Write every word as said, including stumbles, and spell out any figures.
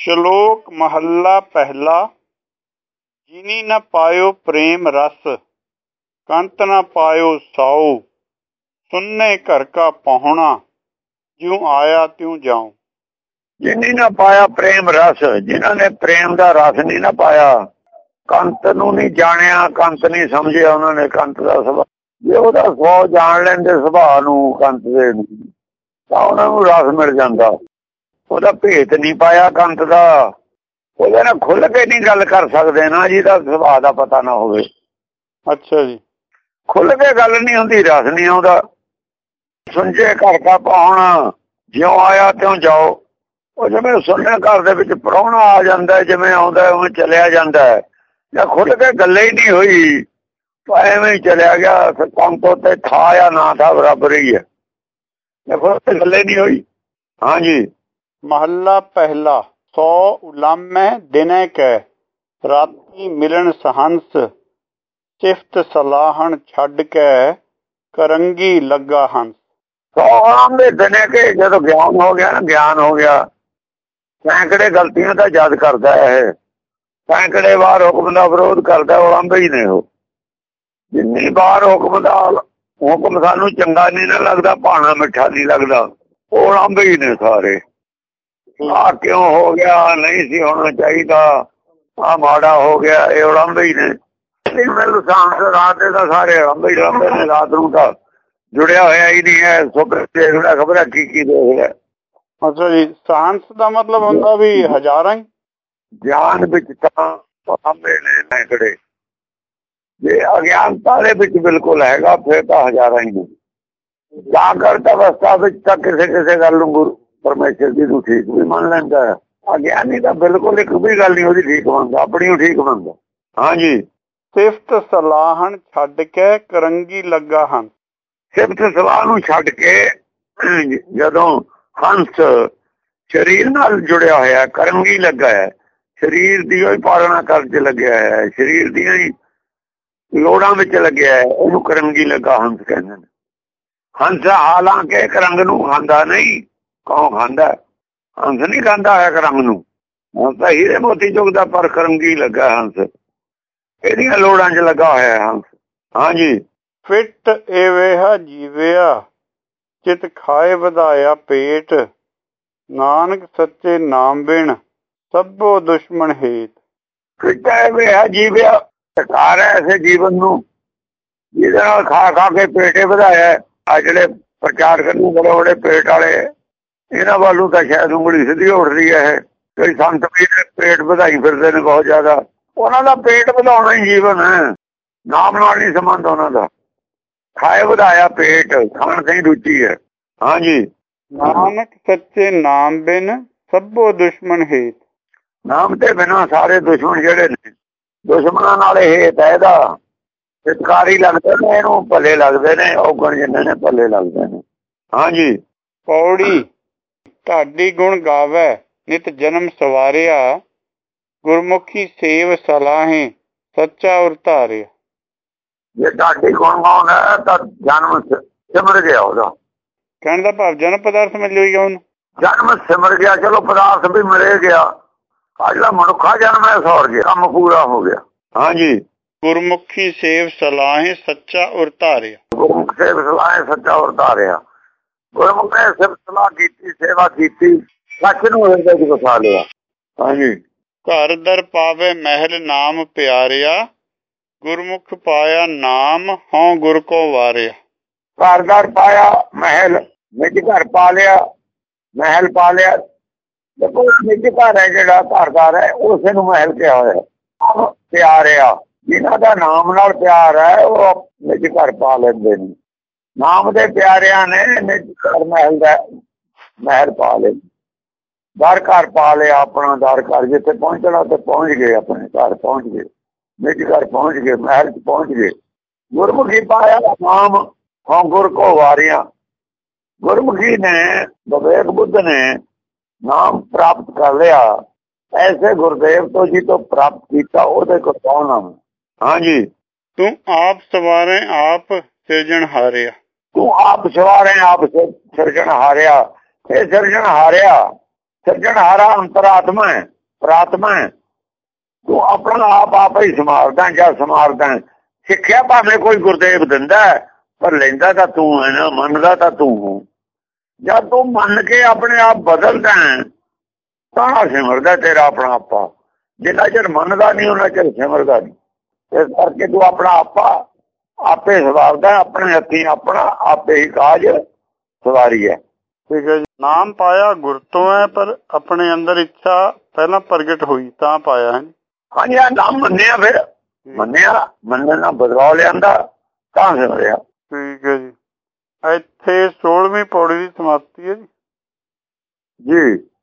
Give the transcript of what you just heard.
ਸ਼ਲੋਕ ਮਹੱਲਾ ਪਹਿਲਾ। ਜਿਨੀ ਨ ਪਾਇਓ ਪ੍ਰੇਮ ਰਸ, ਕੰਤ ਨ ਪਾਇਓ ਸਾਉ। ਸੁਨਨੇ ਘਰ ਕਾ ਪਾਹੁਣਾ, ਜਿਉ ਆਇਆ ਤਿਉ ਜਾਉ। ਜਿਨੀ ਨਾ ਪਾਇਆ ਪ੍ਰੇਮ ਰਸ, ਜਿਨ੍ਹਾਂ ਨੇ ਪ੍ਰੇਮ ਦਾ ਰਸ ਨਹੀਂ ਨਾ ਪਾਇਆ, ਕੰਤ ਨੂੰ ਨਹੀਂ ਜਾਣਿਆ, ਕੰਤ ਨਹੀਂ ਸਮਝਿਆ ਉਹਨਾਂ ਨੇ ਕੰਤ ਦਾ ਸੁਭਾਅ। ਜੇ ਉਹਦਾ ਸੁਭਾਅ ਜਾਣ ਲੈਂਦੇ ਸੁਭਾਅ ਨੂੰ, ਕੰਤ ਦੇ, ਤਾਂ ਉਹਨਾਂ ਨੂੰ ਰਸ ਮਿਲ ਜਾਂਦਾ। ਉਹਦਾ ਭੇਤ ਨਹੀਂ ਪਾਇਆ ਕੰਤ ਦਾ, ਉਹਦੇ ਨਾਲ ਖੁੱਲ ਕੇ ਨਹੀਂ ਗੱਲ ਕਰ ਸਕਦੇ ਨਾ, ਜਿਹਦਾ ਸੁਭਾਅ ਦਾ ਪਤਾ ਨਾ ਹੋਵੇ। ਅੱਛਾ ਜੀ। ਖੁੱਲ ਕੇ ਗੱਲ ਨਹੀਂ ਹੁੰਦੀ, ਰਸ ਨਹੀਂ ਆਉਂਦਾ। ਸੁਣਜੇ ਘਰ ਕਾ ਪਾਹੁਣਾ, ਜਿਉਂ ਆਇਆ ਤਿਉਂ ਜਾਓ। ਉਹ ਜਿਵੇਂ ਸੁਣਨੇ ਘਰ ਦੇ ਵਿੱਚ ਪ੍ਰਾਹੁਣਾ ਆ ਜਾਂਦਾ, ਜਿਵੇਂ ਆਉਂਦਾ ਉਵੇਂ ਚਲਿਆ ਜਾਂਦਾ। ਜਾਂ ਖੁੱਲ ਕੇ ਗੱਲ ਹੀ ਨਹੀਂ ਹੋਈ, ਐਵੇਂ ਹੀ ਚਲਿਆ ਗਿਆ। ਕੰਤ ਉੱਤੇ ਥਾ ਜਾਂ ਨਾ ਥਾ ਬਰਾਬਰ ਹੀ ਹੈ, ਖੁੱਲ ਕੇ ਗੱਲ ਹੀ ਨਹੀਂ ਹੋਈ। ਹਾਂਜੀ। ਮਹੱਲਾ ਪਹਿਲਾ। ਸੌ ਉਲਾਮੈ ਦਿਨੈ ਕੈ, ਰਾਤੀ ਮਿਲਣ ਸਹੰਸ। ਸਿਫਤ ਸਲਾਹਣ ਛੱਡ ਕੇ, ਕਰੰਗੀ ਲੱਗਾ ਹੰਸ। ਸੌ ਆਮ ਦੇ ਦਿਨੇ ਕੇ ਜਦੋਂ ਗਿਆਨ ਹੋ ਗਿਆ ਨਾ, ਗਿਆਨ ਹੋ ਗਿਆ, ਸੈਂਕੜੇ ਗਲਤੀਆਂ ਤਾਂ ਯਾਦ ਕਰਦਾ ਇਹ, ਸੈਂਕੜੇ ਵਾਰ ਹੁਕਮ ਦਾ ਵਿਰੋਧ ਕਰਦਾ। ਉਹ ਆਂਬੇ ਹੀ ਨੇ। ਉਹ ਜਿੰਨੀ ਵਾਰ ਹੁਕਮ ਦਾ ਹੁਕਮ ਸਾਨੂੰ ਚੰਗਾ ਨਹੀਂ ਨਾ ਲੱਗਦਾ, ਭਾਣਾ ਮਿੱਠਾ ਨਹੀਂ ਲੱਗਦਾ, ਉਹ ਆਂਬੇ ਹੀ ਨੇ ਸਾਰੇ। ਆਹ ਕਿਉਂ ਹੋ ਗਿਆ, ਨਹੀਂ ਸੀ ਹੋਣਾ ਚਾਹੀਦਾ, ਆਹ ਮਾੜਾ ਹੋ ਗਿਆ, ਇਹ ਉੜਾਂਬੇ ਹੀ ਨੇ। ਮੈਨੂੰ ਸਾਂਸ ਰਾਤ ਦੇ ਤਾਂ ਸਾਰੇ ਉੜਾਂਬੇ ਹੀ ਉੜਾਂਬੇ ਨੇ। ਰਾਤ ਨੂੰ ਤਾਂ ਜੁੜਿਆ ਹੋਇਆ ਹੀ ਨਹੀਂ ਹੈ, ਸੁੱਕ ਦੇਖਦਾ ਖਬਰ ਕੀ ਕੀ ਦੇਖ ਰਿਹਾ। ਅੱਛਾ ਜੀ। ਸਾਂਸ ਦਾ ਮਤਲਬ ਹੁੰਦਾ ਵੀ ਹਜ਼ਾਰਾਂ ਹੀ। ਗਿਆਨ ਵਿੱਚ ਤਾਂ ਉੜਾਂਬੇ ਨੇ ਸੈਂਕੜੇ, ਜੇ ਅਗਿਆਨਤਾ ਦੇ ਵਿੱਚ ਬਿਲਕੁਲ ਹੈਗਾ ਫਿਰ ਤਾਂ ਹਜ਼ਾਰਾਂ ਹੀ ਨੇ। ਜਾਗਰਤ ਅਵਸਥਾ ਵਿੱਚ ਤਾਂ ਕਿਸੇ ਕਿਸੇ ਗੱਲ ਨੂੰ ਗੁਰੂ ਪਰਮੇਸ਼ਰ ਜੀ ਨੂੰ ਠੀਕ ਵੀ ਮੰਨ ਲੈਂਦਾ ਹੈ। ਅਗਿਆਨੀ ਤਾਂ ਬਿਲਕੁਲ ਇੱਕ ਵੀ ਗੱਲ ਨਹੀਂ ਉਹਦੀ ਠੀਕ ਮੰਨਦਾ, ਆਪਣੀ ਉਹ ਠੀਕ ਮੰਨਦਾ। ਹਾਂਜੀ। ਸਿਫਤ ਸਲਾਹਣ ਛੱਡ ਕੇ, ਕਰੰਗੀ ਲੱਗਾ ਹੰਸ। ਸਿਫਤ ਸਲਾਹ ਨੂੰ ਛੱਡ ਕੇ, ਜਦੋਂ ਹੰਸ ਸਰੀਰ ਨਾਲ ਜੁੜਿਆ ਹੋਇਆ, ਕਰੰਗੀ ਲੱਗਾ ਹੈ, ਸਰੀਰ ਦੀ ਹੀ ਪਾਲਣਾ ਕਰਨ ਚ ਲੱਗਿਆ ਹੈ, ਸਰੀਰ ਦੀਆਂ ਹੀ ਲੋੜਾਂ ਵਿੱਚ ਲੱਗਿਆ ਹੈ, ਉਹਨੂੰ ਕਰੰਗੀ ਲੱਗਾ ਹੰਸ ਕਹਿੰਦੇ ਨੇ। ਹੰਸ ਹਾਲਾਂਕਿ ਕਰੰਗ ਨੂੰ ਖਾਂਦਾ ਨਹੀਂ। ਕੌਣ ਖਾਂਦਾ? ਹੰਸ ਨਹੀਂ ਖਾਂਦਾ ਹੈ ਕਰੰਗ ਨੂੰ। ਹੁਣ ਤਾਂ ਹੀਰੇ ਮੋਤੀ ਚੁਗਦਾ, ਪਰ ਕਰੰਗੀ ਲੱਗਾ ਹੰਸ, ਇਹਦੀਆਂ ਲੋੜਾਂ ਚ ਲੱਗਾ ਹੋਇਆ ਹੰਸ। ਹਾਂਜੀ। ਫਿੱਟ ਏਵੇਹਾ ਜੀਵਿਆ, ਚਿਤ ਖਾਏ ਵਧਾਇਆ ਪੇਟ। ਨਾਨਕ ਸੱਚੇ ਨਾਮ ਬਿਨ, ਸਭੋ ਦੁਸ਼ਮਣ ਹੇਤ। ਫਿੱਟ ਏਵੇਹਾ ਜੀਵਿਆ, ਸਰਕਾਰ ਹੈ ਐਸੇ ਜੀਵਨ ਨੂੰ ਜਿਹਦੇ ਨਾਲ ਖਾ ਖਾ ਕੇ ਪੇਟੇ ਵਧਾਇਆ। ਆ ਜਿਹੜੇ ਪ੍ਰਚਾਰ ਕਰਨ ਬੜੇ ਬੜੇ ਪੇਟ ਵਾਲੇ, ਇਹਨਾਂ ਵੱਲੋਂ ਤਾਂ ਸ਼ਾਇਦ ਉਂਗਲੀ ਸਿੱਧੀ ਉੱਠਦੀ ਹੈ। ਕਈ ਸੰਤ ਵੀ ਪੇਟ ਵਧਾਈ ਫਿਰਦੇ ਨੇ ਬਹੁਤ ਜ਼ਿਆਦਾ। ਉਹਨਾਂ ਦਾ ਪੇਟ ਵਧਾਉਣਾ ਹੀ ਜੀਵਨ ਹੈ, ਨਾਮ ਨਾਲ ਨਹੀਂ ਸੰਬੰਧ ਉਹਨਾਂ ਦਾ। ਖਾਏ ਵਧਾਇਆ ਪੇਟ, ਖਾਣ ਤੇ ਰੁਚੀ ਹੈ। ਹਾਂਜੀ। ਨਾਨਕ ਸੱਚੇ ਨਾਮ ਬਿਨ, ਸਭੋ ਦੁਸ਼ਮਣ ਹੇਤ। ਨਾਮ ਤੇ ਬਿਨਾਂ ਸਾਰੇ ਦੁਸ਼ਮਣ ਜਿਹੜੇ ਨੇ, ਦੁਸ਼ਮਣਾਂ ਨਾਲ ਹੇਤ ਹੈ ਇਹਦਾ। ਹਿਤਕਾਰੀ ਲੱਗਦੇ ਨੇ ਇਹਨੂੰ, ਭਲੇ ਲੱਗਦੇ ਨੇ, ਔਗਣ ਜਿੰਨੇ ਨੇ ਭਲੇ ਲੱਗਦੇ ਨੇ। ਹਾਂਜੀ। ਪੌੜੀ। ਢਾਡੀ ਗੁਣ ਗਾਵੇ, ਨਿਤ ਜਨਮ ਸਵਾਰਿਆ। ਗੁਰਮੁਖੀ ਸੇਵ ਸਲਾਹੇ, ਸੱਚਾ ਉਰ ਧਾਰਿਆ। ਜੇ ਢਾਡੀ ਗੁਣ ਗਾਉਂਦਾ ਤਾਂ ਜਨਮ ਸਿਮਰ ਗਿਆ ਉਹਦਾ। ਕਹਿਣ ਦਾ ਭਾਵ ਜਨਮ ਪਦਾਰਥ ਮਿਲ ਗਿਆ ਉਹਨੂੰ। ਜਨਮ ਸਿਮਰ ਗਿਆ, ਚਲੋ ਪਦਾਰਥ ਵੀ ਮਿਲੇ ਗਿਆ। ਆ ਜਿਹੜਾ ਮਨੁੱਖਾ ਜਨਮ ਹੈ ਸੌਰ ਗਿਆ, ਕੰਮ ਪੂਰਾ ਹੋ ਗਿਆ। ਹਾਂਜੀ। ਗੁਰਮੁਖੀ ਸੇਵ ਸਲਾਹੇ, ਸੱਚਾ ਉਰ ਧਾਰਿਆ। ਗੁਰਮੁਖ ਸੇਵ ਸਲਾਹੇ, ਸੱਚਾ ਉਰ ਧਾਰਿਆ। ਗੁਰਮੁਖ ਨੇ ਸਿਫਤ ਸਲਾਹ ਕੀਤੀ, ਸੇਵਾ ਕੀਤੀ, ਸੱਚ ਨੂੰ ਹਿਰਦੇ ਚ ਵਸਾ ਲਿਆ। ਹਾਂਜੀ। ਘਰ ਦਰ ਪਾਵੇ ਮਹਿਲ ਨਾਮ ਪਿਆਰਿਆ। ਗੁਰਮੁਖ ਪਾਇਆ ਨਾਮ, ਹਉ ਗੁਰ ਕੋ ਵਾਰਿਆ। ਘਰ ਦਰ ਪਾਇਆ ਮਹਿਲ, ਨਿੱਜ ਘਰ ਪਾ ਲਿਆ, ਮਹਿਲ ਪਾ ਲਿਆ। ਦੇਖੋ ਨਿੱਜ ਘਰ ਹੈ ਜਿਹੜਾ ਘਰਦਾਰ ਹੈ, ਉਸੇ ਨੂੰ ਮਹਿਲ ਕਿਹਾ ਹੋਇਆ। ਪਿਆਰਿਆ, ਜਿਹਨਾਂ ਦਾ ਨਾਮ ਨਾਲ ਪਿਆਰ ਹੈ ਉਹ ਨਿੱਜ ਘਰ ਪਾ ਲੈਂਦੇ ਨੇ। ਨਾਮ ਦੇ ਪਿਆਰਿਆਂ ਨੇ ਨਿੱਜ ਘਰ ਮਹਿਲ ਦਾ ਮਹਿਲ ਪਾ ਲਿਆ। ਦਰ ਘਰ ਪਾ ਲਿਆ ਆਪਣਾ, ਦਰ ਘਰ ਜਿੱਥੇ ਪਹੁੰਚਣਾ ਤੇ ਪਹੁੰਚ ਗਏ, ਆਪਣੇ ਘਰ ਪਹੁੰਚ ਗਏ, ਨਿੱਜ ਘਰ ਪਹੁੰਚ ਗਏ, ਮਹਿਲ ਚ ਪਹੁੰਚ ਗਏ। ਗੁਰਮੁਖੀ ਪਾਇਆ ਨਾਮ, ਹਉ ਗੁਰ ਕੋ ਵਾਰਿਆ। ਗੁਰਮੁਖੀ ਨੇ, ਵਿਵੇਕ ਬੁੱਧ ਨੇ ਨਾਮ ਪ੍ਰਾਪਤ ਕਰ ਲਿਆ। ਐਸੇ ਗੁਰਦੇਵ ਤੋਂ ਜੀ ਤੋਂ ਪ੍ਰਾਪਤ ਕੀਤਾ, ਉਹਦੇ ਕੋਲ ਕੌਣ? ਹਾਂਜੀ। ਤੂੰ ਆਪ ਸਵਾਰੇ ਆਪ ਸਿਰਜਣ ਹਾਰਿਆ। ਤੂੰ ਆਪ ਸਵਾਰੇ ਆਪ ਸਿਰਜਣ ਹਾਰਿਆ। ਇਹ ਸਿਰਜਣ ਹਾਰਿਆ, ਸਿਰਜਣ ਹਾਰਾ ਅੰਤਰਾਤਮਾ ਹੈ। ਪ੍ਰਾਤਮਾ ਹੈ। ਤੂੰ ਆਪਣਾ ਆਪ ਆਪ ਹੀ ਸਮਾਰਦਾ ਜਾਂ ਸਮਾਰਦਾ। ਸਿੱਖਿਆ ਭਾਵੇਂ ਕੋਈ ਗੁਰਦੇਵ ਦਿੰਦਾ ਪਰ ਲੈਂਦਾ ਤਾਂ ਤੂੰ ਹੈ ਨਾ, ਮੰਨਦਾ ਤਾਂ ਤੂੰ। ਜਦ ਤੂੰ ਮੰਨ ਕੇ ਆਪਣੇ ਆਪ ਬਦਲਦਾ ਤਾਂ ਸਿਮਰਦਾ ਤੇਰਾ ਆਪਣਾ ਆਪਾ। ਜਿੰਨਾ ਚਿਰ ਮੰਨਦਾ ਨਹੀਂ ਉਹਨਾਂ ਚਿਰ ਸਿਮਰਦਾ ਨਹੀਂ। ਇਸ ਕਰਕੇ ਤੂੰ ਆਪਣਾ ਆਪਾ ਆਪੇ ਸਵਾਰਦਾ, ਆਪਣੇ ਹੱਥੀਂ ਆਪਣਾ ਆਪੇ ਹੀ ਕਾਜ ਸਵਾਰੀ ਹੈ। ਠੀਕ ਹੈ ਜੀ। ਨਾਮ ਪਾਇਆ ਗੁਰ ਤੋਂ ਹੈ, ਪਰ ਆਪਣੇ ਅੰਦਰ ਇੱਛਾ ਪਹਿਲਾਂ ਪ੍ਰਗਟ ਹੋਈ ਤਾਂ ਪਾਇਆ ਹੈ। ਹਾਂਜੀ, ਆ ਨਾਮ ਮੰਨਿਆ, ਫਿਰ ਮੰਨਿਆ, ਮੰਨਣ ਨਾਲ ਬਦਲਾਅ ਲਿਆਂਦਾ ਤਾਂ ਸਿਮਰਿਆ। ਠੀਕ ਹੈ ਜੀ। ਇੱਥੇ ਸੋਲਵੀਂ ਪੌੜੀ ਦੀ ਸਮਾਪਤੀ ਹੈ ਜੀ। ਜੀ।